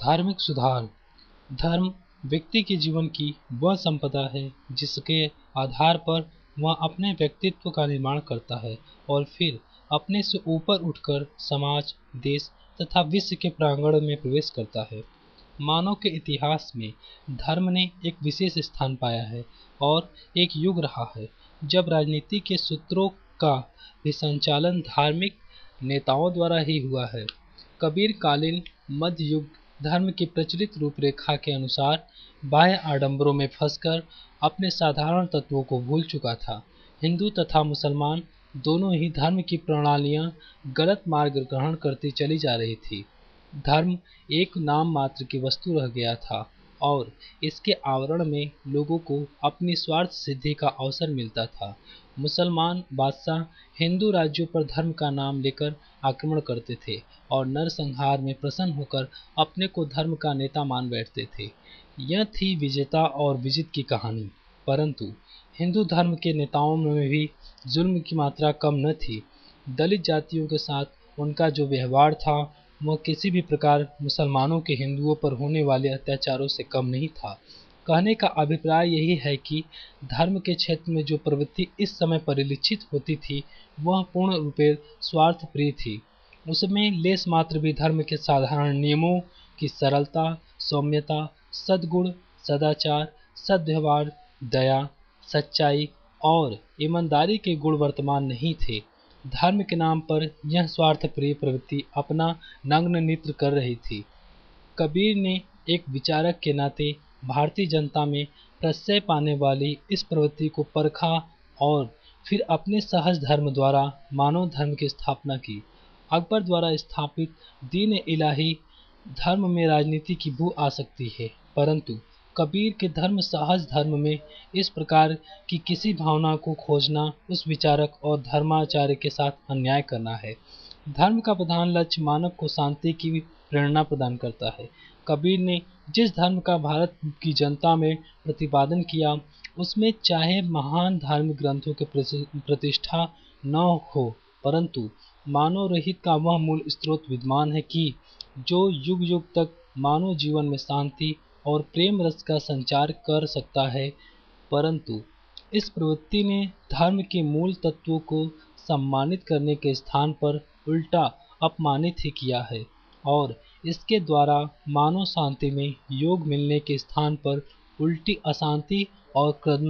धार्मिक सुधार। धर्म व्यक्ति के जीवन की वह संपदा है जिसके आधार पर वह अपने व्यक्तित्व का निर्माण करता है और फिर अपने से ऊपर उठकर समाज, देश तथा विश्व के प्रांगण में प्रवेश करता है। मानव के इतिहास में धर्म ने एक विशेष स्थान पाया है और एक युग रहा है जब राजनीति के सूत्रों का भी संचालन धार्मिक नेताओं द्वारा ही हुआ है। कबीर कालीन मध्य युग धर्म की प्रचलित रूपरेखा के अनुसार बाह्य आडंबरों में फंसकर अपने साधारण तत्वों को भूल चुका था। हिंदू तथा मुसलमान दोनों ही धर्म की प्रणालियां गलत मार्ग ग्रहण करती चली जा रही थी। धर्म एक नाम मात्र की वस्तु रह गया था और इसके आवरण में लोगों को अपनी स्वार्थ सिद्धि का अवसर मिलता था। मुसलमान बादशाह हिंदू राज्यों पर धर्म का नाम लेकर आक्रमण करते थे और नरसंहार में प्रसन्न होकर अपने को धर्म का नेता मान बैठते थे। यह थी विजेता और विजित की कहानी। परंतु हिंदू धर्म के नेताओं में भी जुल्म की मात्रा कम न थी। दलित जातियों के साथ उनका जो व्यवहार था वह किसी भी प्रकार मुसलमानों के हिंदुओं पर होने वाले अत्याचारों से कम नहीं था। कहने का अभिप्राय यही है कि धर्म के क्षेत्र में जो प्रवृत्ति इस समय परिलक्षित होती थी वह पूर्ण रूपे स्वार्थ प्रिय थी। उसमें लेस मात्र भी धर्म के साधारण नियमों की सरलता, सौम्यता, सद्गुण, सदाचार, सद्व्यवहार, दया, सच्चाई और ईमानदारी के गुण वर्तमान नहीं थे। धर्म के नाम पर यह स्वार्थ प्रिय प्रवृत्ति अपना नग्न नृत्य कर रही थी। कबीर ने एक विचारक के नाते भारतीय जनता में प्रत्यय पाने वाली इस प्रवृत्ति को परखा और फिर अपने सहज धर्म द्वारा मानव धर्म की स्थापना की। अकबर द्वारा स्थापित दीन इलाही धर्म में राजनीति की बू आ सकती है, परंतु कबीर के धर्म सहज धर्म में इस प्रकार की किसी भावना को खोजना उस विचारक और धर्माचार्य के साथ अन्याय करना है। धर्म का प्रधान लक्ष्य मानव को शांति की प्रेरणा प्रदान करता है। कबीर ने जिस धर्म का भारत की जनता में प्रतिपादन किया उसमें चाहे महान धार्मिक ग्रंथों के प्रतिष्ठा न हो, परंतु मानव रहित का वह मूल स्रोत विद्यमान है कि जो युग युग तक मानव जीवन में शांति और प्रेम रस का संचार कर सकता है। परंतु इस प्रवृत्ति ने धर्म के मूल तत्वों को सम्मानित करने के स्थान पर उल्टा अपमानित ही किया है और इसके द्वारा मानव शांति में योग मिलने के स्थान पर उल्टी अशांति और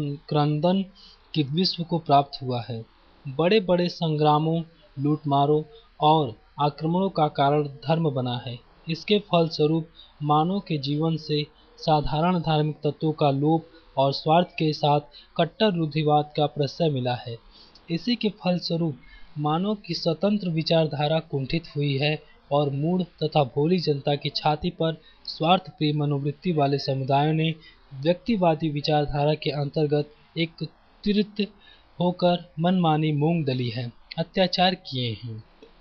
क्रंदन की विश्व को प्राप्त हुआ है। बड़े बड़े संग्रामों, लूटमारों और आक्रमणों का कारण धर्म बना है। इसके फलस्वरूप मानव के जीवन से साधारण धार्मिक तत्वों का लोप और स्वार्थ के साथ कट्टर रूढ़िवाद का प्रत्यय मिला है। इसी के फलस्वरूप मानव की स्वतंत्र विचारधारा कुंठित हुई है और मूढ़ तथा भोली जनता की छाती पर स्वार्थ प्रिय मनोवृत्ति वाले समुदायों ने व्यक्तिवादी विचारधारा के अंतर्गत एकत्रित होकर मनमानी मूंग दली है, अत्याचार किए हैं।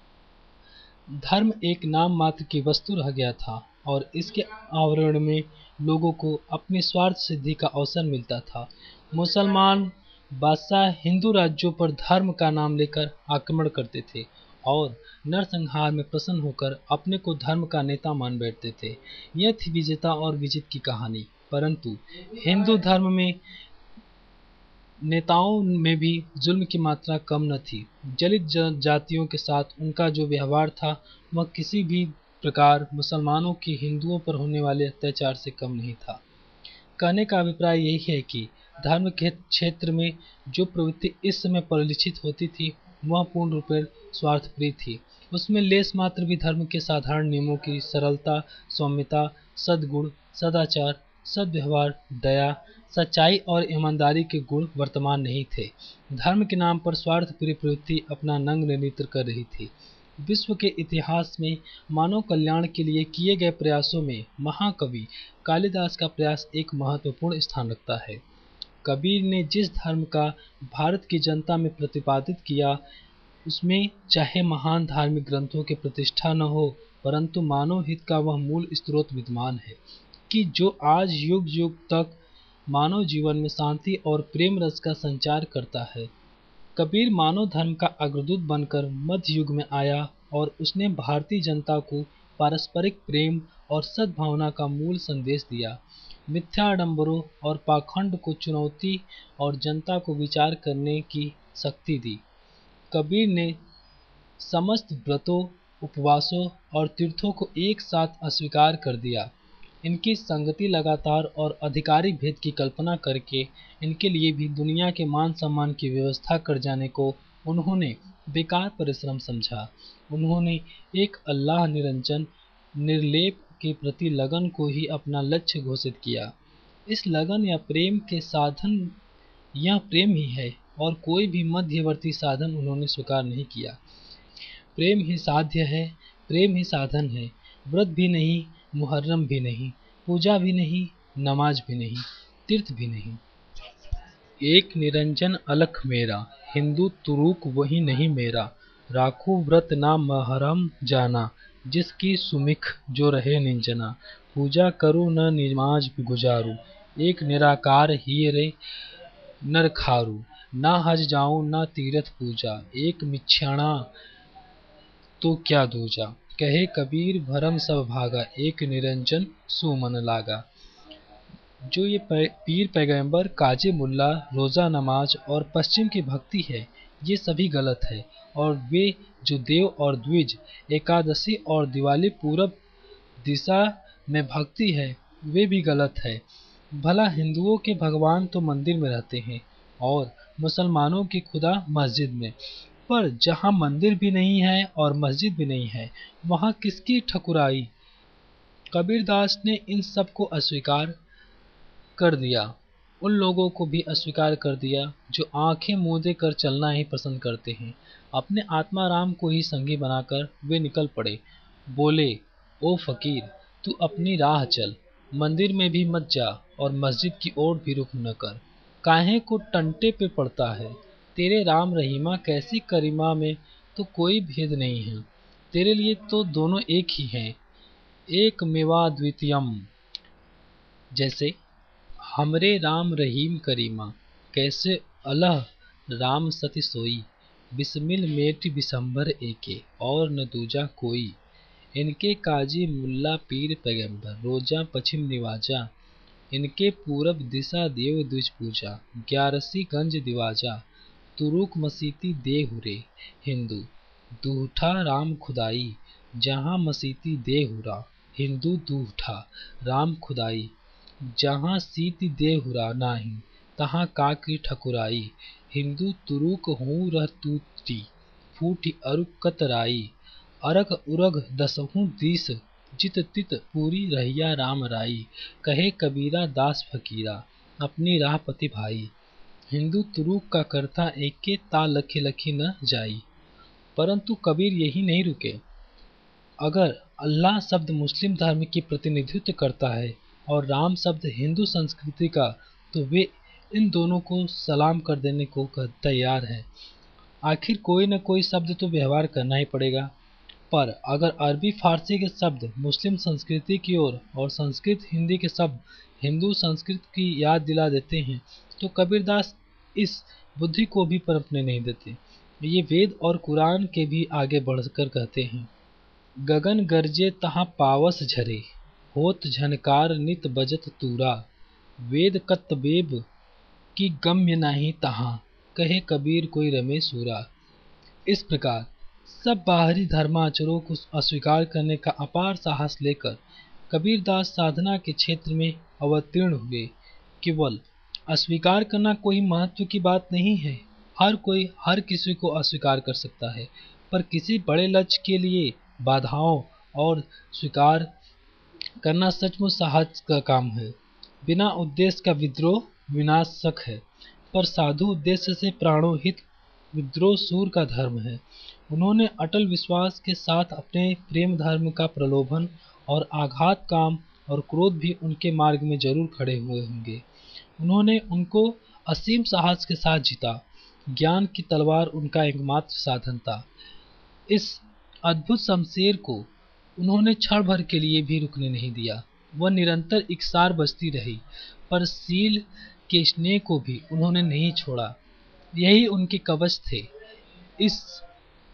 धर्म एक नाम मात्र की वस्तु रह गया था और इसके आवरण में लोगों को अपनी स्वार्थ सिद्धि का अवसर मिलता था। मुसलमान बादशाह हिंदू राज्यों पर धर्म का नाम लेकर आक्रमण करते थे और नरसंहार में प्रसन्न होकर अपने को धर्म का नेता मान बैठते थे। यह थी विजेता और विजित की कहानी। परंतु हिंदू धर्म में नेताओं में भी जुल्म की मात्रा कम न थी। दलित जातियों के साथ उनका जो व्यवहार था वह किसी भी प्रकार मुसलमानों की हिंदुओं पर होने वाले अत्याचार से कम नहीं था। कहने का अभिप्राय यही है कि धर्म के क्षेत्र में जो प्रवृत्ति इस समय परिलक्षित होती थी वह पूर्ण रूप से स्वार्थप्रिय थी। उसमें लेस मात्र भी धर्म के साधारण नियमों की सरलता, सौम्यता, सद्गुण, सदाचार, सद्व्यवहार, दया, सच्चाई और ईमानदारी के गुण वर्तमान नहीं थे। धर्म के नाम पर स्वार्थप्रिय प्रवृत्ति अपना नंग नृत्य कर रही थी। विश्व के इतिहास में मानव कल्याण के लिए किए गए प्रयासों में महाकवि कालिदास का प्रयास एक महत्वपूर्ण स्थान रखता है। कबीर ने जिस धर्म का भारत की जनता में प्रतिपादित किया उसमें चाहे महान धार्मिक ग्रंथों की प्रतिष्ठा न हो, परंतु मानव हित का वह मूल स्रोत विद्यमान है कि जो आज युग युग तक मानव जीवन में शांति और प्रेम रस का संचार करता है। कबीर मानव धर्म का अग्रदूत बनकर मध्य युग में आया और उसने भारतीय जनता को पारस्परिक प्रेम और सद्भावना का मूल संदेश दिया। मिथ्या आडंबरों और पाखंड को चुनौती और जनता को विचार करने की शक्ति दी। कबीर ने समस्त व्रतों, उपवासों और तीर्थों को एक साथ अस्वीकार कर दिया। इनकी संगति लगातार और अधिकारी भेद की कल्पना करके इनके लिए भी दुनिया के मान सम्मान की व्यवस्था कर जाने को उन्होंने बेकार परिश्रम समझा। उन्होंने एक अल्लाह निरंजन निर्लेप के प्रति लगन को ही अपना लक्ष्य घोषित किया। इस लगन या प्रेम के साधन यह प्रेम ही है और कोई भी मध्यवर्ती साधन उन्होंने स्वीकार नहीं किया। प्रेम ही साध्य है, प्रेम ही साधन है। व्रत भी नहीं, मुहर्रम भी नहीं, पूजा भी नहीं, नमाज भी नहीं, तीर्थ भी नहीं। एक निरंजन अलख मेरा, हिंदू तुरूक वही नहीं मेरा। राखू व्रत ना महरम जाना, जिसकी सुमिख जो रहे निंजना। पूजा करूँ न नमाज गुजारूँ, एक निराकार ही रे नर खारू। ना हज जाऊँ ना तीरथ पूजा, एक मिच्छाणा तो क्या दूजा। कहे कबीर भरम सब भागा, एक निरंजन सुमन लागा। जो ये पीर पैगंबर, काजी मुल्ला, रोज़ा नमाज और पश्चिम की भक्ति है, ये सभी गलत है। और वे जो देव और द्विज, एकादशी और दिवाली पूरब दिशा में भक्ति है, वे भी गलत है। भला हिंदुओं के भगवान तो मंदिर में रहते हैं और मुसलमानों की खुदा मस्जिद में, पर जहाँ मंदिर भी नहीं है और मस्जिद भी नहीं है, वहाँ किसकी ठकुराई। कबीरदास ने इन सब को अस्वीकार कर दिया। उन लोगों को भी अस्वीकार कर दिया जो आंखें मूंदे कर चलना ही पसंद करते हैं। अपने आत्माराम को ही संगी बनाकर वे निकल पड़े। बोले, ओ फकीर, तू अपनी राह चल, मंदिर में भी मत जा और मस्जिद की ओर भी रुख न कर। काहे को टंटे पे पड़ता है। तेरे राम रहीमा कैसी करीमा में तो कोई भेद नहीं है। तेरे लिए तो दोनों एक ही हैं, एक मेवा द्वितीयम। जैसे हमरे राम रहीम करीमा, कैसे अलह राम सति सोई। बिस्मिल मेट बिसंबर एके, और न दूजा कोई। इनके काजी मुल्ला पीर पैगंबर, रोजा पश्चिम निवाजा। इनके पूरब दिशा देव द्विज पूजा, ग्यारसी गंज दिवाजा। तुरुक मसीती देहुरे हिंदू, दूठा राम खुदाई। जहाँ मसीती देहुरा, हिंदू दूठा राम खुदाई। जहाँ सीति देहुरा नाही, तहाँ काकी ठकुराई। हिंदू तुरुक हूँ रह तूती, फूटी अरुक कतराई। अरक उरग दसहूँ दिस, जित तित पूरी रहिया राम राई। कहे कबीरा दास फकीरा, अपनी राह पति भाई। हिंदू तुरुक का करता एके, ता लखी लखी न जाई। परंतु कबीर यही नहीं रुके। अगर अल्लाह शब्द मुस्लिम धर्म की प्रतिनिधित्व करता है और राम शब्द हिंदू संस्कृति का, तो वे इन दोनों को सलाम कर देने को तैयार है। आखिर कोई न कोई शब्द तो व्यवहार करना ही पड़ेगा। पर अगर अरबी फारसी के शब्द मुस्लिम संस्कृति की ओर और संस्कृत हिंदी के शब्द हिंदू संस्कृति की याद दिला देते हैं, तो कबीरदास इस बुद्धि को भी पनपने नहीं देते। ये वेद और कुरान के भी आगे बढ़कर कहते हैं, गगन गरजे तहाँ पावस झरे, होत झनकार नित बजत तूरा। वेद कत्तबेब की गम्य नाही तहाँ, कहे कबीर कोई रमे सूरा। इस प्रकार सब बाहरी धर्माचरों को अस्वीकार करने का अपार साहस लेकर कबीरदास साधना के क्षेत्र में अवतीर्ण हुए। केवल अस्वीकार करना कोई महत्व की बात नहीं है। हर कोई हर किसी को अस्वीकार कर सकता है, पर किसी बड़े लक्ष्य के लिए बाधाओं और स्वीकार करना सचमुच साहस का काम है। बिना उद्देश्य का विद्रोह विनाशक है, पर साधु उद्देश्य से प्राणों हित विद्रोह सूर का धर्म है। उन्होंने अटल विश्वास के साथ अपने प्रेम धर्म का प्रलोभन और आघात, काम और क्रोध भी उनके मार्ग में जरूर खड़े हुए होंगे। उन्होंने उनको असीम साहस के साथ जीता। ज्ञान की तलवार उनका एकमात्र साधन था। इस अद्भुत शमशेर को उन्होंने क्षण भर के लिए भी रुकने नहीं दिया। वह निरंतर इकसार बजती रही, पर सील के स्नेह को भी उन्होंने नहीं छोड़ा। यही उनके कवच थे। इस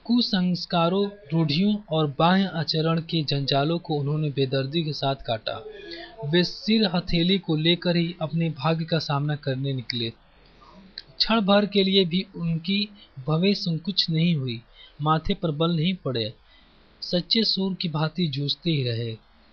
कुसंस्कारों, रूढ़ियों और बाह्य आचरण के जंजालों को उन्होंने बेदर्दी के साथ काटा। वे सिर हथेली को लेकर ही अपने भाग्य का सामना करने निकले। क्षण भर के लिए भी उनकी भवें संकुच नहीं हुई, माथे पर बल नहीं पड़े, सच्चे सूर की भांति जूझते ही रहे।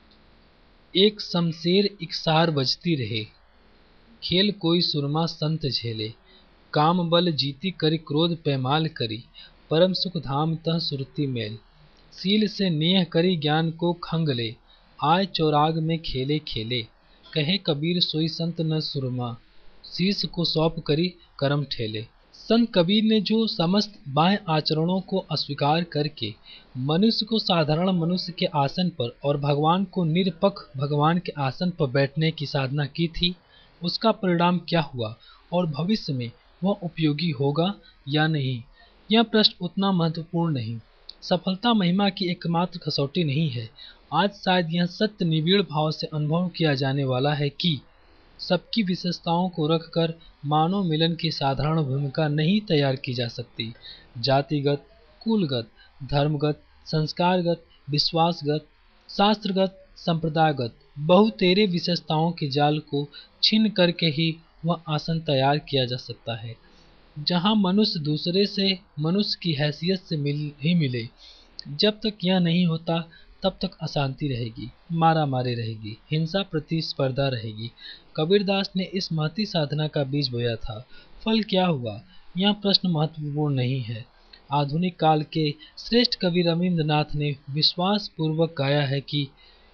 एक शमशेर इकसार बजती रहे, खेल कोई सुरमा संत झेले। काम बल जीती करी क्रोध पैमाल करी, परम सुख धाम तह सुरती मेल। सील से नेह करी ज्ञान को खंग ले, आय चौराग में खेले खेले। कहे कबीर सोई संत न सुरमा, शीश को सौंप करी करम ठेले। संत कबीर ने जो समस्त बाह्य आचरणों को अस्वीकार करके मनुष्य को साधारण मनुष्य के आसन पर और भगवान को निरपक्ष भगवान के आसन पर बैठने की साधना की थी, उसका परिणाम क्या हुआ और भविष्य में वह उपयोगी होगा या नहीं, यह प्रश्न उतना महत्वपूर्ण नहीं। सफलता महिमा की एकमात्र कसौटी नहीं है। आज शायद यह सत्य निबिड़ भाव से अनुभव किया जाने वाला है कि सबकी विशेषताओं को रखकर मानव मिलन की साधारण भूमिका नहीं तैयार की जा सकती। जातिगत, कुलगत, धर्मगत, संस्कारगत, विश्वासगत, शास्त्रगत, संप्रदायगत बहुतेरे विशेषताओं के जाल को छीन करके ही वह आसन तैयार किया जा सकता है, जहाँ मनुष्य दूसरे से मनुष्य की हैसियत से मिले। जब तक यह नहीं होता तब तक अशांति रहेगी, मारा मारी रहेगी, हिंसा प्रतिस्पर्धा रहेगी। कबीरदास ने इस महती साधना का बीज बोया था। फल क्या हुआ, यह प्रश्न महत्वपूर्ण नहीं है। आधुनिक काल के श्रेष्ठ कवि रवींद्रनाथ ने विश्वास पूर्वक गाया है कि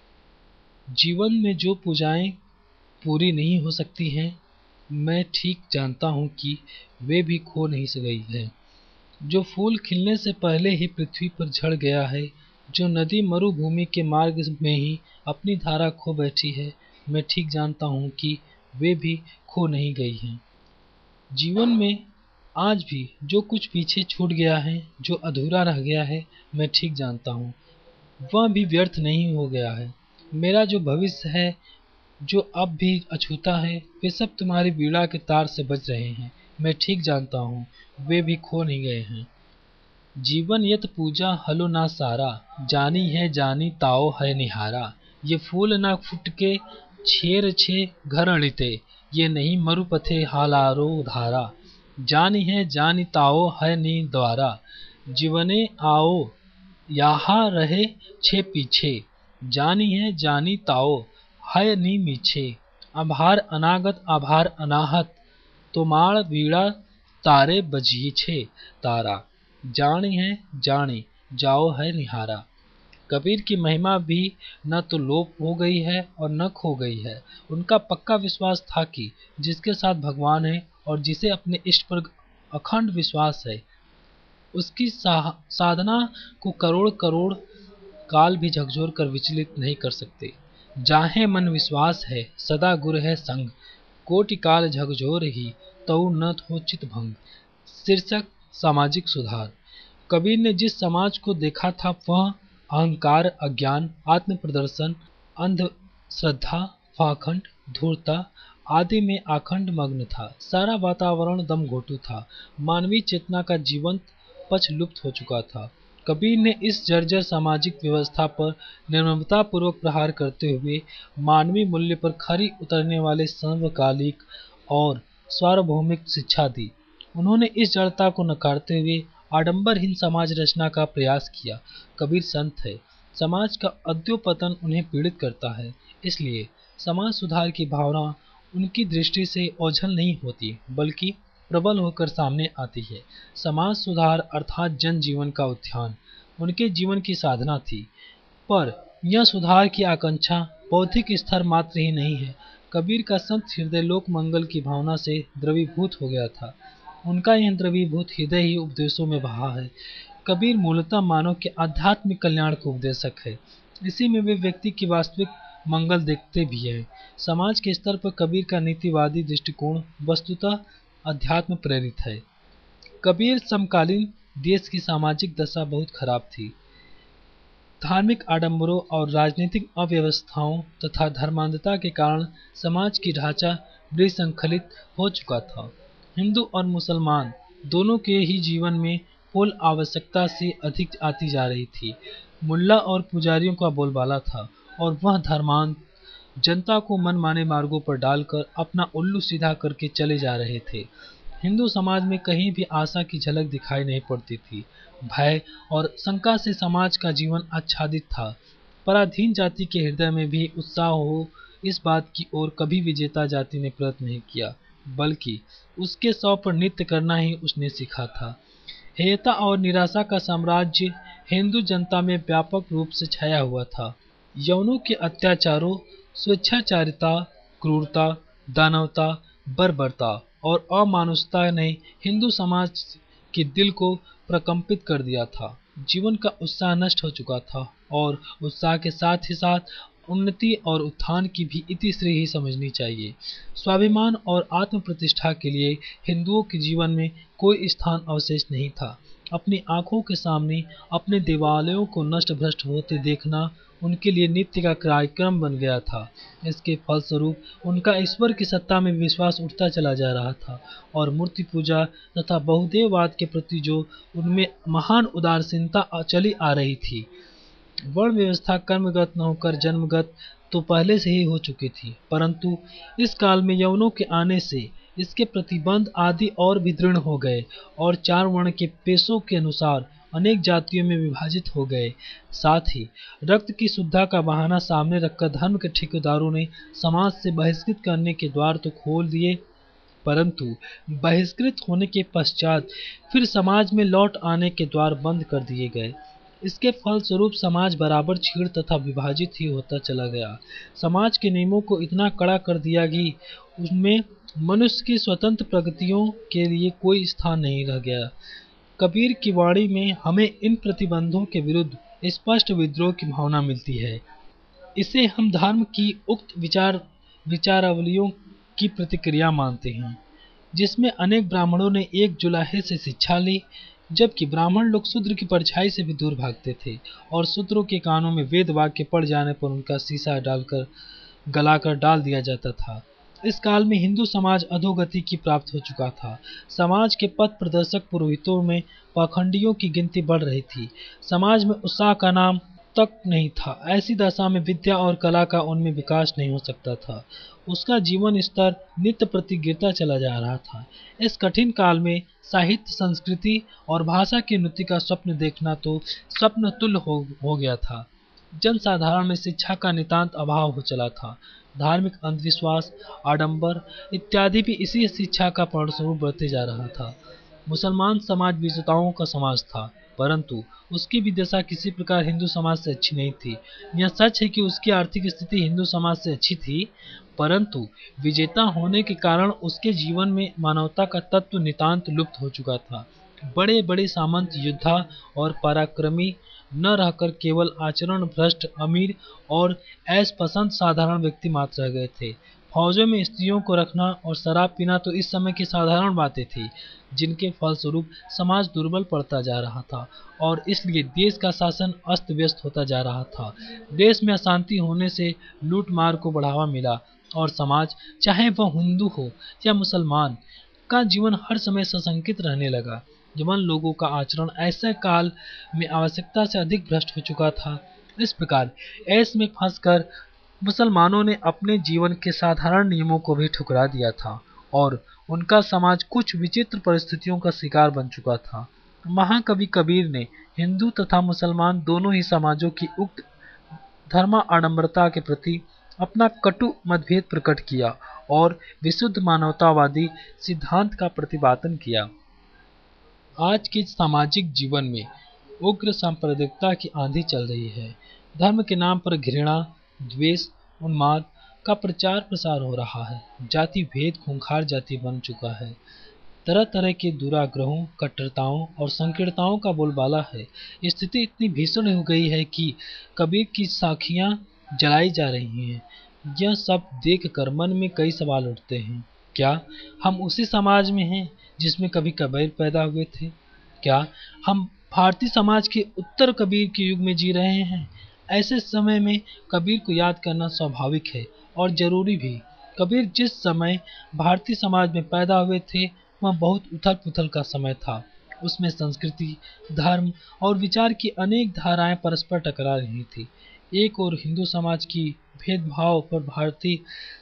जीवन में जो पूजाएं पूरी नहीं हो सकती हैं, मैं ठीक जानता हूँ कि वे भी खो नहीं गई हैं। जो फूल खिलने से पहले ही पृथ्वी पर झड़ गया है, जो नदी मरुभूमि के मार्ग में ही अपनी धारा खो बैठी है, मैं ठीक जानता हूँ कि वे भी खो नहीं गई हैं। जीवन में आज भी जो कुछ पीछे छूट गया है, जो अधूरा रह गया है, मैं ठीक जानता हूँ वह भी व्यर्थ नहीं हो गया है। मेरा जो भविष्य है, जो अब भी अछूता है, वे सब तुम्हारी वीणा के तार से बज रहे हैं। मैं ठीक जानता हूँ वे भी खो नहीं गए हैं। जीवन यत पूजा हलो ना सारा, जानी है जानी ताओ है निहारा। ये फूल ना फुटके छेर छे घर अणिते, ये नहीं मरुपथे हालारो धारा। जानी है जानी ताओ है नी द्वारा, जीवने आओ यहाँ रहे छे पीछे। जानी है जानी ताओ है नी मीछे, आभार अनागत आभार अनाहत, तोमाड़ वीणा तारे बजिए छे तारा। जानी है जानी जाओ है निहारा। कबीर की महिमा भी न तो लोप हो गई है और न खो गई है। उनका पक्का विश्वास था कि जिसके साथ भगवान है और जिसे अपने इष्ट पर अखंड विश्वास है, उसकी साधना को करोड़ करोड़ काल भी झकझोर कर विचलित नहीं कर सकते। जाहे मन विश्वास है सदा गुर है संग, कोटि काल झकझोर ही तऊ न हो चित भंग। शीर्षक सामाजिक सुधार। कबीर ने जिस समाज को देखा था वह अहंकार, अज्ञान, आत्म प्रदर्शन, अंधश्रद्धा, पाखंड, धूर्तता आदि में अखंड मग्न था। सारा वातावरण दम घोटू था। मानवीय चेतना का जीवंत पक्ष लुप्त हो चुका था। कबीर ने इस जर्जर सामाजिक व्यवस्था पर निर्ममतापूर्वक प्रहार करते हुए मानवीय मूल्य पर खरी उतरने वाले सर्वकालिक और सार्वभौमिक शिक्षा दी। उन्होंने इस जड़ता को नकारते हुए आडंबरहीन समाज रचना का प्रयास किया। कबीर संत है, समाज का अधोपतन उन्हें पीड़ित करता है, इसलिए समाज सुधार की भावना उनकी दृष्टि से ओझल नहीं होती बल्कि प्रबल होकर सामने आती है। समाज सुधार अर्थात जन जीवन का उत्थान उनके जीवन की साधना थी, पर यह सुधार की आकांक्षा बौद्धिक स्तर मात्र ही नहीं है। कबीर का संत हृदय लोक मंगल की भावना से द्रवीभूत हो गया था। उनका यह द्रवीभूत हृदय ही उपदेशों में बहा है। कबीर मूलतः मानव के आध्यात्मिक कल्याण के उपदेशक है, इसी में वे व्यक्ति की वास्तविक मंगल देखते भी हैं। समाज के स्तर पर कबीर का नीतिवादी दृष्टिकोण वस्तुतः अध्यात्म प्रेरित है। कबीर समकालीन देश की सामाजिक दशा बहुत खराब थी। धार्मिक आडंबरों और राजनीतिक अव्यवस्थाओं तथा धर्मांधता के कारण समाज की ढांचा विसंखलित हो चुका था। हिंदू और मुसलमान दोनों के ही जीवन में पोल आवश्यकता से अधिक आती जा रही थी। मुल्ला और पुजारियों का बोलबाला था और वह धर्मांध जनता को मनमाने मार्गों पर डालकर अपना उल्लू सीधा करके चले जा रहे थे। हिंदू समाज में कहीं भी आशा की झलक दिखाई नहीं पड़ती थी। भय और शंका से समाज का जीवन आच्छादित था। पराधीन जाति के हृदय में भी उत्साह हो इस बात की ओर कभी विजेता जाति ने प्रयत्न नहीं किया, बल्कि उसके शव पर नृत्य करना ही उसने सीखा था। हेयता और निराशा का साम्राज्य हिंदू जनता में व्यापक रूप से छाया हुआ था। यवनों के अत्याचारों, स्वेच्छाचारिता, क्रूरता, दानवता, बर्बरता और अमानुषता ने हिंदू समाज के दिल को प्रकंपित कर दिया था। जीवन का उत्साह नष्ट हो चुका था और उत्साह के साथ ही साथ उन्नति और उत्थान की भी इतिश्री ही समझनी चाहिए। स्वाभिमान और आत्म प्रतिष्ठा के लिए हिंदुओं के जीवन में कोई स्थान अवशेष नहीं था। अपनी आंखों के सामने अपने देवालयों को नष्ट भ्रष्ट होते देखना उनके लिए नित्य का कार्यक्रम बन गया था। इसके फलस्वरूप उनका ईश्वर की सत्ता में विश्वास उठता चला जा रहा था और मूर्ति पूजा तथा बहुदेववाद के प्रति जो उनमें महान उदासीनता चली आ रही थी। वर्ण व्यवस्था कर्मगत न होकर जन्मगत तो पहले से ही हो चुकी थी, परंतु इस काल में यवनों के आने से इसके प्रतिबंध आदि और भी दृढ़ हो गए और चार वर्ण के पेशों के अनुसार अनेक जातियों में विभाजित हो गए। साथ ही रक्त की शुद्धता का बहाना सामने रखकर धर्म के ठेकेदारों ने समाज से बहिष्कृत करने के द्वार तो खोल दिए, परंतु बहिष्कृत होने के पश्चात फिर समाज में लौट आने के द्वार बंद कर दिए गए। इसके फलस्वरूप समाज बराबर छीड़ तथा विभाजित ही होता चला गया। समाज के नियमों को इतना कड़ा कर दिया कि उसमें मनुष्य की स्वतंत्र प्रगतियों के लिए कोई स्थान नहीं रह गया। कबीर की वाणी में हमें इन प्रतिबंधों के विरुद्ध स्पष्ट विद्रोह की भावना मिलती है। इसे हम धर्म की उक्त विचारावलियों की प्रतिक्रिया मानते हैं, जिसमें अनेक ब्राह्मणों ने एक जुलाहे से शिक्षा ली, जबकि ब्राह्मण लोग शूद्र की परछाई से भी दूर भागते थे और शूद्रों के कानों में वेद वाक्य पड़ जाने पर उनका शीशा डालकर गलाकर डाल दिया जाता था। इस काल में हिंदू समाज अधोगति की प्राप्त हो चुका था। समाज के पथ प्रदर्शक पुरोहितों में पाखंडियों की गिनती बढ़ रही थी। समाज में उत्साह का नाम तक नहीं था। ऐसी दशा में विद्या और कला का उनमें विकास नहीं हो सकता था। उसका जीवन स्तर नित्य प्रति गिरता चला जा रहा था। इस कठिन काल में साहित्य, संस्कृति और भाषा की उन्नति का स्वप्न देखना तो स्वप्न तुल्य हो गया था। जन साधारण में शिक्षा का नितांत अभाव हो चला था। धार्मिक अंधविश्वास, आडंबर इत्यादि भी इसी शिक्षा का परिणमस्वरूप बढ़ते जा रहा था। मुसलमान समाज विजेताओं का समाज था, परंतु उसकी भी दशा किसी प्रकार हिंदू समाज से अच्छी नहीं थी। यह सच है कि उसकी आर्थिक स्थिति हिंदू समाज से अच्छी थी, परंतु विजेता होने के कारण उसके जीवन में मानवता का तत्व नितांत लुप्त हो चुका था। बड़े बड़े सामंत, योद्धा और पराक्रमी न रहकर केवल आचरण भ्रष्ट अमीर और ऐश पसंद साधारण व्यक्ति मात्र रह गए थे। फौजों में स्त्रियों को रखना और शराब पीना तो इस समय की साधारण बातें थी, जिनके फलस्वरूप समाज दुर्बल पड़ता जा रहा था और इसलिए देश का शासन अस्त व्यस्त होता जा रहा था। देश में अशांति होने से लूट मार को बढ़ावा मिला और समाज, चाहे वह हिंदू हो या मुसलमान, का जीवन हर समय सशंकित रहने लगा। जवान लोगों का आचरण ऐसे काल में आवश्यकता से अधिक भ्रष्ट हो चुका था। इस प्रकार ऐस में फंसकर मुसलमानों ने अपने जीवन के साधारण नियमों को भी ठुकरा दिया था और उनका समाज कुछ विचित्र परिस्थितियों का शिकार बन चुका था। महाकवि कबीर ने हिंदू तथा मुसलमान दोनों ही समाजों की उक्त धर्म आडंबरता के प्रति अपना कटु मतभेद प्रकट किया और विशुद्ध मानवतावादी सिद्धांत का प्रतिपादन किया। आज के सामाजिक जीवन में उग्र सांप्रदायिकता की आंधी चल रही है। धर्म के नाम पर घृणा, द्वेष, उन्माद का प्रचार प्रसार हो रहा है। जाति भेद खूंखार जाति बन चुका है। तरह तरह के दुराग्रहों, कट्टरताओं और संकीर्णताओं का बोलबाला है। स्थिति इतनी भीषण हो गई है कि कबीर की साखियां जलाई जा रही हैं। यह सब देखकर मन में कई सवाल उठते हैं। क्या हम उसी समाज में हैं जिसमें कभी कबीर पैदा हुए थे? क्या हम भारतीय समाज के उत्तर कबीर के युग में जी रहे हैं? ऐसे समय में कबीर को याद करना स्वाभाविक है और जरूरी भी। कबीर जिस समय भारतीय समाज में पैदा हुए थे, वह बहुत उथल पुथल का समय था। उसमें संस्कृति, धर्म और विचार की अनेक धाराएं परस्पर टकरा रही थी। एक और हिंदू समाज की भेदभाव पर भारतीय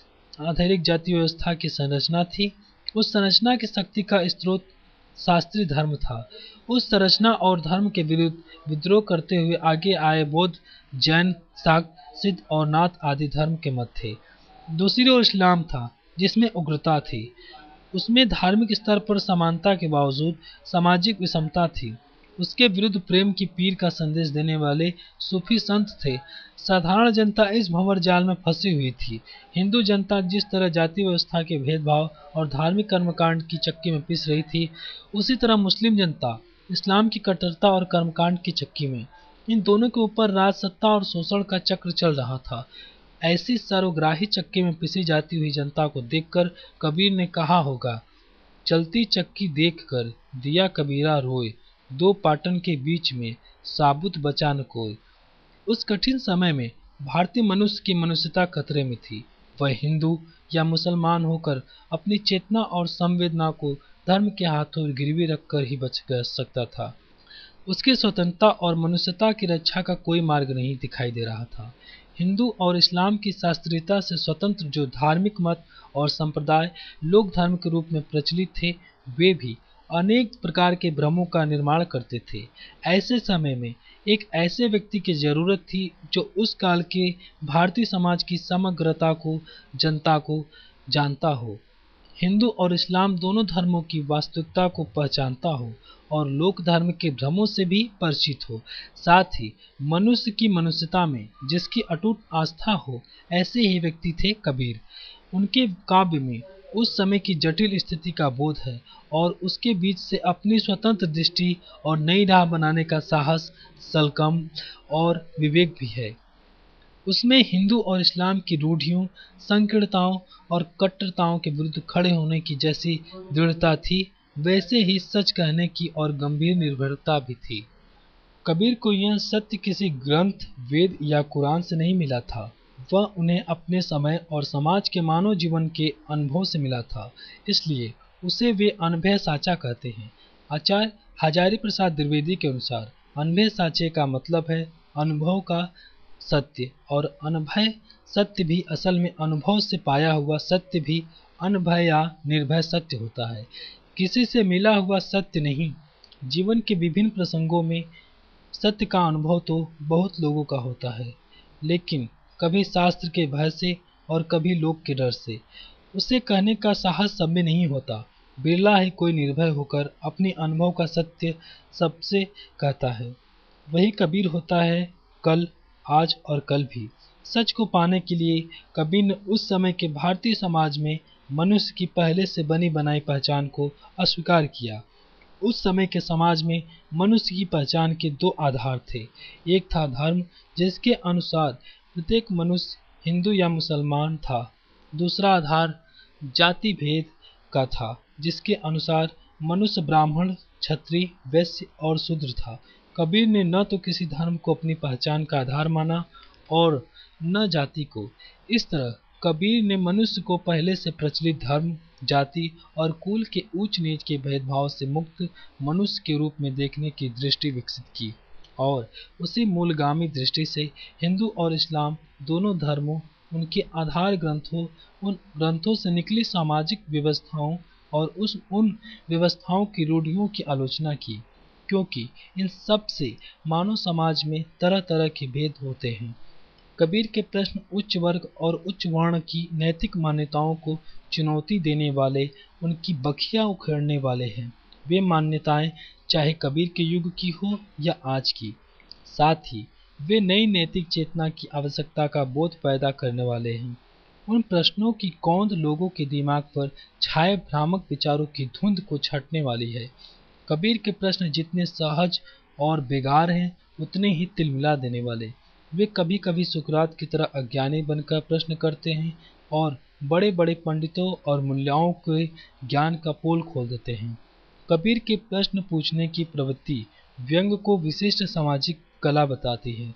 आधारित जाति व्यवस्था की संरचना थी। उस संरचना की शक्ति का स्रोत शास्त्रीय धर्म था। उस संरचना और धर्म के विरुद्ध विद्रोह करते हुए आगे आए बौद्ध, जैन, शाक्त, सिद्ध और नाथ आदि धर्म के मत थे। दूसरी ओर इस्लाम था, जिसमें उग्रता थी। उसमें धार्मिक स्तर पर समानता के बावजूद सामाजिक विषमता थी। उसके विरुद्ध प्रेम की पीर का संदेश देने वाले सूफी संत थे। साधारण जनता इस भंवर जाल में फंसी हुई थी। हिंदू जनता जिस तरह जाति व्यवस्था के भेदभाव और धार्मिक कर्मकांड की चक्की में पिस रही थी, उसी तरह मुस्लिम जनता इस्लाम की कट्टरता और कर्मकांड की चक्की में। इन दोनों के ऊपर राजसत्ता और शोषण का चक्र चल रहा था। ऐसी सर्वग्राही चक्की में पिसी जाती हुई जनता को देखकर कबीर ने कहा होगा, चलती चक्की देखकर दिया कबीरा रोए, दो पाटन के बीच में साबुत बचा न कोई। उस कठिन समय में भारतीय मनुष्य की मनुष्यता खतरे में थी। वह हिंदू या मुसलमान होकर अपनी चेतना और संवेदना को धर्म के हाथों गिरवी रखकर ही बच सकता था। उसकी स्वतंत्रता और मनुष्यता की रक्षा का कोई मार्ग नहीं दिखाई दे रहा था। हिंदू और इस्लाम की शास्त्रीयता से स्वतंत्र जो धार्मिक मत और संप्रदाय लोक धर्म के रूप में प्रचलित थे, वे भी अनेक प्रकार के भ्रमों का निर्माण करते थे। ऐसे समय में एक ऐसे व्यक्ति की जरूरत थी जो उस काल के भारतीय समाज की समग्रता को, जनता को जानता हो, हिंदू और इस्लाम दोनों धर्मों की वास्तविकता को पहचानता हो और लोक धर्म के भ्रमों से भी परिचित हो। साथ ही मनुष्य की मनुष्यता में जिसकी अटूट आस्था हो, ऐसे ही व्यक्ति थे कबीर। उनके काव्य में उस समय की जटिल स्थिति का बोध है और उसके बीच से अपनी स्वतंत्र दृष्टि और नई राह बनाने का साहस, सलकम और विवेक भी है। उसमें हिंदू और इस्लाम की रूढ़ियों, संकीर्णताओं और कट्टरताओं के विरुद्ध खड़े होने की जैसी दृढ़ता थी, वैसे ही सच कहने की और गंभीर निर्भरता भी थी। कबीर को यह सत्य किसी ग्रंथ, वेद या कुरान से नहीं मिला था। वह उन्हें अपने समय और समाज के मानव जीवन के अनुभव से मिला था। इसलिए उसे वे अनभय साचा कहते हैं। आचार्य हजारी प्रसाद द्विवेदी के अनुसार अनभय साचे का मतलब है अनुभव का सत्य, और अनभय सत्य भी असल में अनुभव से पाया हुआ सत्य भी अनभय या निर्भय सत्य होता है, किसी से मिला हुआ सत्य नहीं। जीवन के विभिन्न प्रसंगों में सत्य का अनुभव तो बहुत लोगों का होता है, लेकिन कभी शास्त्र के भय से और कभी लोक के डर से। उसे कहने का साहस सब में नहीं होता। बिरला ही कोई निर्भय होकर अपने अनुभव का सत्य सबसे कहता है। वही कबीर होता है, कल, आज और कल भी। सच को पाने के लिए कबीर ने उस समय के भारतीय समाज में मनुष्य की पहले से बनी बनाई पहचान को अस्वीकार किया। उस समय के समाज में मनुष्य की पहचान के दो आधार थे। एक था धर्म, जिसके अनुसार प्रत्येक मनुष्य हिंदू या मुसलमान था। दूसरा आधार जाति भेद का था, जिसके अनुसार मनुष्य ब्राह्मण, क्षत्रिय, वैश्य और शूद्र था। कबीर ने न तो किसी धर्म को अपनी पहचान का आधार माना और न जाति को। इस तरह कबीर ने मनुष्य को पहले से प्रचलित धर्म, जाति और कुल के ऊंच नीच के भेदभाव से मुक्त मनुष्य के रूप में देखने की दृष्टि विकसित की, और उसी मूलगामी दृष्टि से हिंदू और इस्लाम दोनों धर्मों, उनके आधार ग्रंथों, उन ग्रंथों से निकली सामाजिक व्यवस्थाओं और उन व्यवस्थाओं की रूढ़ियों की आलोचना की, क्योंकि इन सब से मानव समाज में तरह तरह के भेद होते हैं। कबीर के प्रश्न उच्च वर्ग और उच्च वर्ण की नैतिक मान्यताओं को चुनौती देने वाले, उनकी बखिया उखेड़ने वाले हैं। वे मान्यताएं चाहे कबीर के युग की हो या आज की। साथ ही वे नई नैतिक चेतना की आवश्यकता का बोध पैदा करने वाले हैं। उन प्रश्नों की कौंध लोगों के दिमाग पर छाए भ्रामक विचारों की धुंध को छांटने वाली है। कबीर के प्रश्न जितने सहज और बेगार हैं, उतने ही तिलमिला देने वाले। वे कभी कभी सुकरात की तरह अज्ञानी बनकर प्रश्न करते हैं और बड़े बड़े पंडितों और मुल्लाओं के ज्ञान का पोल खोल देते हैं। कबीर के प्रश्न पूछने की प्रवृत्ति व्यंग को विशिष्ट सामाजिक कला बताती है।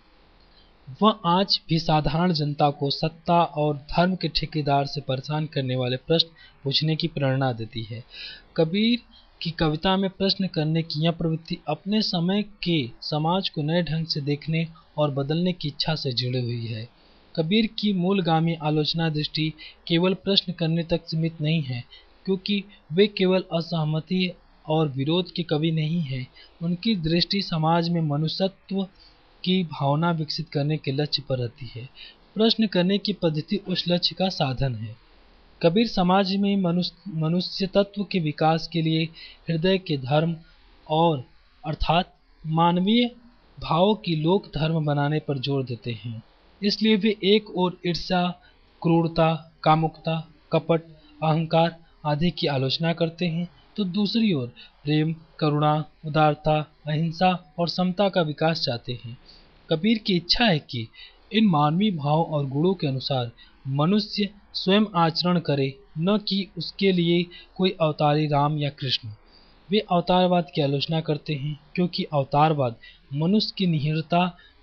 वह आज भी साधारण जनता को सत्ता और धर्म के ठेकेदार से परेशान करने वाले प्रश्न पूछने की प्रेरणा देती है। कबीर कि कविता में प्रश्न करने की यह प्रवृत्ति अपने समय के समाज को नए ढंग से देखने और बदलने की इच्छा से जुड़ी हुई है। कबीर की मूलगामी आलोचना दृष्टि केवल प्रश्न करने तक सीमित नहीं है, क्योंकि वे केवल असहमति और विरोध के कवि नहीं हैं। उनकी दृष्टि समाज में मनुष्यत्व की भावना विकसित करने के लक्ष्य पर रहती है। प्रश्न करने की पद्धति उस लक्ष्य का साधन है। कबीर समाज में मनुष्य तत्व के विकास के लिए हृदय के धर्म और अर्थात मानवीय भावों की लोक धर्म बनाने पर जोर देते हैं। इसलिए वे एक ओर ईर्ष्या, क्रूरता, कामुकता, कपट, अहंकार आदि की आलोचना करते हैं, तो दूसरी ओर प्रेम, करुणा, उदारता, अहिंसा और समता का विकास चाहते हैं। कबीर की इच्छा है कि इन मानवीय भाव और गुणों के अनुसार मनुष्य स्वयं आचरण करे, न कि उसके लिए कोई अवतारी राम या कृष्ण। वे अवतारवाद की आलोचना करते हैं, क्योंकि अवतारवाद मनुष्य की निहिरता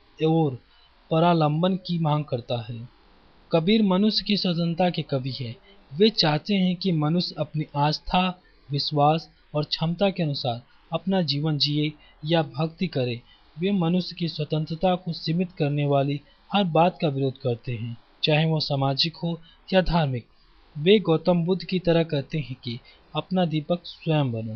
और परालंबन की मांग करता है। कबीर मनुष्य की स्वतंत्रता के कवि हैं। वे चाहते हैं कि मनुष्य अपनी आस्था, विश्वास और क्षमता के अनुसार अपना जीवन जिए या भक्ति करे। वे मनुष्य की स्वतंत्रता को सीमित करने वाली हर बात का विरोध करते हैं, चाहे वह सामाजिक हो या धार्मिक। वे गौतम बुद्ध की तरह कहते हैं कि अपना दीपक स्वयं बनो।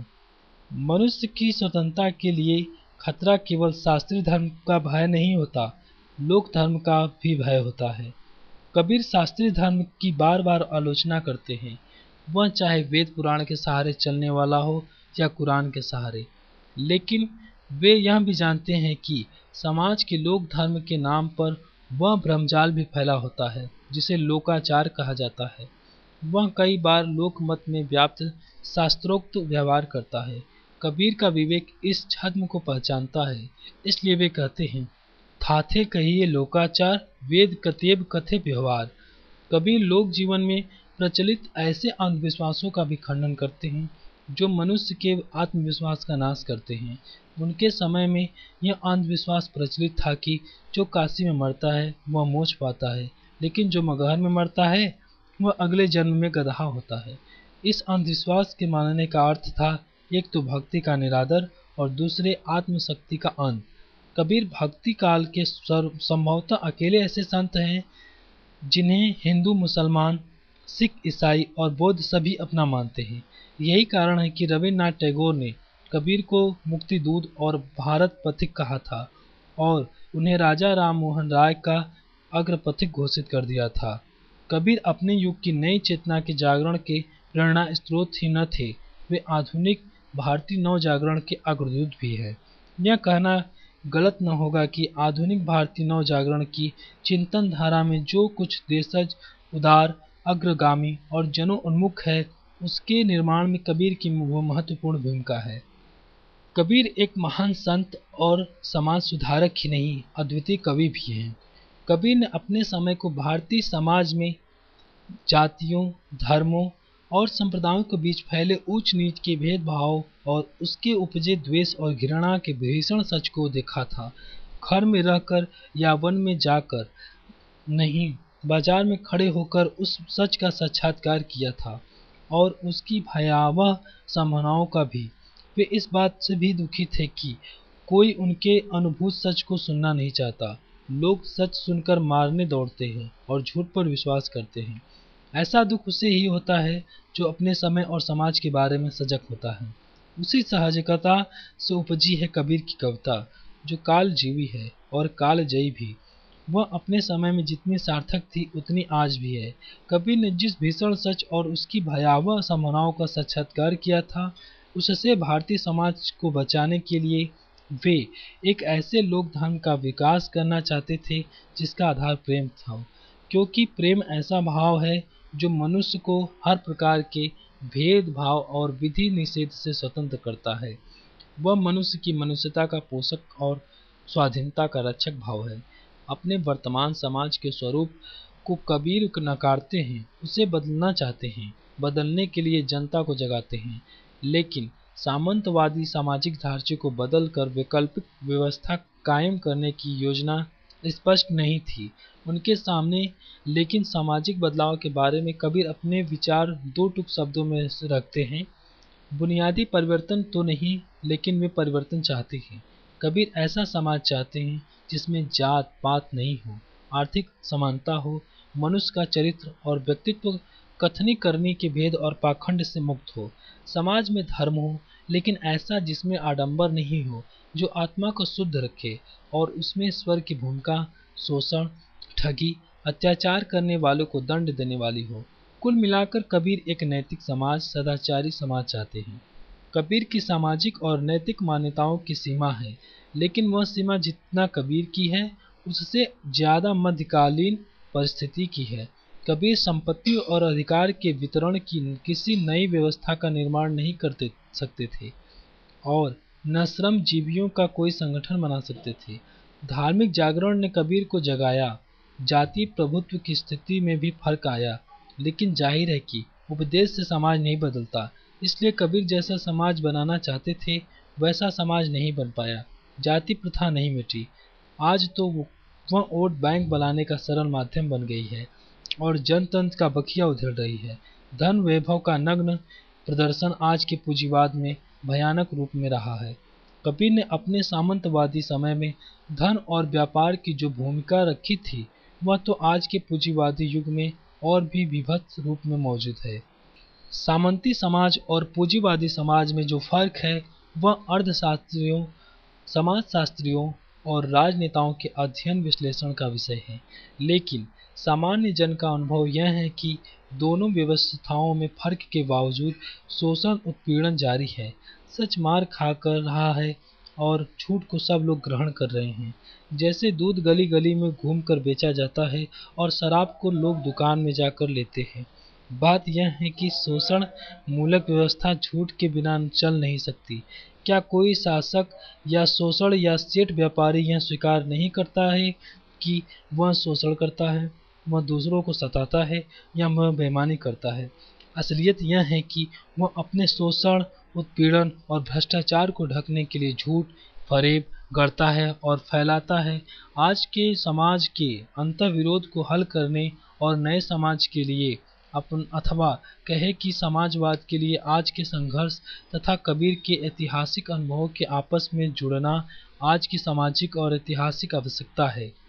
मनुष्य की स्वतंत्रता के लिए खतरा केवल शास्त्रीय धर्म का भय नहीं होता, लोक धर्म का भी भय होता है। कबीर शास्त्रीय धर्म की बार बार आलोचना करते हैं, वह चाहे वेद पुराण के सहारे चलने वाला हो या कुरान के सहारे। लेकिन वे यह भी जानते हैं कि समाज के लोक धर्म के नाम पर वह भ्रमजाल भी फैला होता है, जिसे लोकाचार कहा जाता है। वह कई बार लोकमत में व्याप्त शास्त्रोक्त व्यवहार करता है। कबीर का विवेक इस छद्म को पहचानता है, इसलिए वे कहते हैं, थाथे कहिए लोकाचार, वेद कतेब कथे व्यवहार। कबीर लोक जीवन में प्रचलित ऐसे अंधविश्वासों का भी खंडन करते हैं, जो मनुष्य के आत्मविश्वास का नाश करते हैं। उनके समय में यह अंधविश्वास प्रचलित था कि जो काशी में मरता है वह मोक्ष पाता है, लेकिन जो मगहर में मरता है वह अगले जन्म में गदहा होता है। इस अंधविश्वास के मानने का अर्थ था एक तो भक्ति का निरादर और दूसरे आत्मशक्ति का अंत। कबीर भक्ति काल के संभवतः अकेले ऐसे संत हैं जिन्हें हिंदू, मुसलमान, सिख, ईसाई और बौद्ध सभी अपना मानते हैं। यही कारण है कि रविन्द्रनाथ टैगोर ने कबीर को मुक्ति दूत और भारत पथिक कहा था और उन्हें राजा राम मोहन राय का अग्रपथिक घोषित कर दिया था। कबीर अपने युग की नई चेतना के जागरण के प्रेरणा स्रोत ही न थे, वे आधुनिक भारतीय नव जागरण के अग्रदूत भी है। यह कहना गलत न होगा कि आधुनिक भारतीय नव जागरण की चिंतन धारा में जो कुछ देशज, उदार, अग्रगामी और जनोन्मुख है, उसके निर्माण में कबीर की महत्वपूर्ण भूमिका है। कबीर एक महान संत और समाज सुधारक ही नहीं, अद्वितीय कवि भी हैं। कबीर ने अपने समय को भारतीय समाज में जातियों, धर्मों और संप्रदायों के बीच फैले ऊंच नीच के भेदभाव और उसके उपजे द्वेष और घृणा के भीषण सच को देखा था। घर में रहकर या वन में जाकर नहीं, बाजार में खड़े होकर उस सच का साक्षात्कार किया था और उसकी भयावह संभावनाओं का भी। वे इस बात से भी दुखी थे कि कोई उनके अनुभूत सच को सुनना नहीं चाहता। लोग सच सुनकर मारने दौड़ते हैं और झूठ पर विश्वास करते हैं। ऐसा दुख उसे ही होता है जो अपने समय और समाज के बारे में सजग होता है। उसी सहजता से उपजी है कबीर की कविता, जो काल जीवी है और कालजयी भी। वह अपने समय में जितनी सार्थक थी उतनी आज भी है। कबीर ने जिस भीषण सच और उसकी भयावह संभावनाओं का साक्षात्कार किया था, उससे भारतीय समाज को बचाने के लिए वे एक ऐसे लोक धर्म का विकास करना चाहते थे जिसका आधार प्रेम था, क्योंकि प्रेम ऐसा भाव है जो मनुष्य को हर प्रकार के भेदभाव और विधि निषेध से स्वतंत्र करता है। वह मनुष्य की मनुष्यता का पोषक और स्वाधीनता का रक्षक भाव है। अपने वर्तमान समाज के स्वरूप को कबीर नकारते हैं, उसे बदलना चाहते हैं, बदलने के लिए जनता को जगाते हैं, लेकिन सामंतवादी सामाजिक ढांचे को बदलकर वैकल्पिक व्यवस्था कायम करने की योजना स्पष्ट नहीं थी उनके सामने। लेकिन सामाजिक बदलाव के बारे में कबीर अपने विचार दो टूक शब्दों में रखते हैं, बुनियादी परिवर्तन तो नहीं, लेकिन वे परिवर्तन चाहते हैं। कबीर ऐसा समाज चाहते हैं जिसमें जात पात नहीं हो, आर्थिक समानता हो, मनुष्य का चरित्र और व्यक्तित्व कथनी करनी के भेद और पाखंड से मुक्त हो। समाज में धर्म हो, लेकिन ऐसा जिसमें आडंबर नहीं हो, जो आत्मा को शुद्ध रखे और उसमें ईश्वर की भूमिका शोषण, ठगी, अत्याचार करने वालों को दंड देने वाली हो। कुल मिलाकर कबीर एक नैतिक समाज, सदाचारी समाज चाहते हैं। कबीर की सामाजिक और नैतिक मान्यताओं की सीमा है, लेकिन वह सीमा जितना कबीर की है, उससे ज्यादा मध्यकालीन परिस्थिति की है। कबीर संपत्ति और अधिकार के वितरण की किसी नई व्यवस्था का निर्माण नहीं करते सकते थे और न श्रमजीवियों का कोई संगठन बना सकते थे। धार्मिक जागरण ने कबीर को जगाया। जाति प्रभुत्व की स्थिति में भी फर्क आया, लेकिन जाहिर है कि उपदेश से समाज नहीं बदलता। इसलिए कबीर जैसा समाज बनाना चाहते थे, वैसा समाज नहीं बन पाया। जाति प्रथा नहीं मिटी। आज तो वह वोट बैंक बनाने का सरल माध्यम बन गई है और जनतंत्र का बखिया उधेड़ रही है। धन वैभव का नग्न प्रदर्शन आज के पूंजीवाद में भयानक रूप में रहा है। कबीर ने अपने सामंतवादी समय में धन और व्यापार की जो भूमिका रखी थी, वह तो आज के पूंजीवादी युग में और भी विभत्स रूप में मौजूद है। सामंती समाज और पूंजीवादी समाज में जो फर्क है, वह अर्थशास्त्रियों, समाजशास्त्रियों और राजनेताओं के अध्ययन विश्लेषण का विषय है। लेकिन सामान्य जन का अनुभव यह है कि दोनों व्यवस्थाओं में फर्क के बावजूद शोषण उत्पीड़न जारी है। सच मार खा कर रहा है और झूठ को सब लोग ग्रहण कर रहे हैं। जैसे दूध गली गली में घूम कर बेचा जाता है और शराब को लोग दुकान में जाकर लेते हैं। बात यह है कि शोषण मूलक व्यवस्था झूठ के बिना चल नहीं सकती। क्या कोई शासक या शोषण या सेठ व्यापारी यह स्वीकार नहीं करता है कि वह शोषण करता है, वह दूसरों को सताता है या वह बेईमानी करता है? असलियत यह है कि वह अपने शोषण, उत्पीड़न और भ्रष्टाचार को ढकने के लिए झूठ फरेब गढ़ता है और फैलाता है। आज के समाज के अंतर्विरोध को हल करने और नए समाज के लिए अपन अथवा कहे कि समाजवाद के लिए आज के संघर्ष तथा कबीर के ऐतिहासिक अनुभवों के आपस में जुड़ना आज की सामाजिक और ऐतिहासिक आवश्यकता है।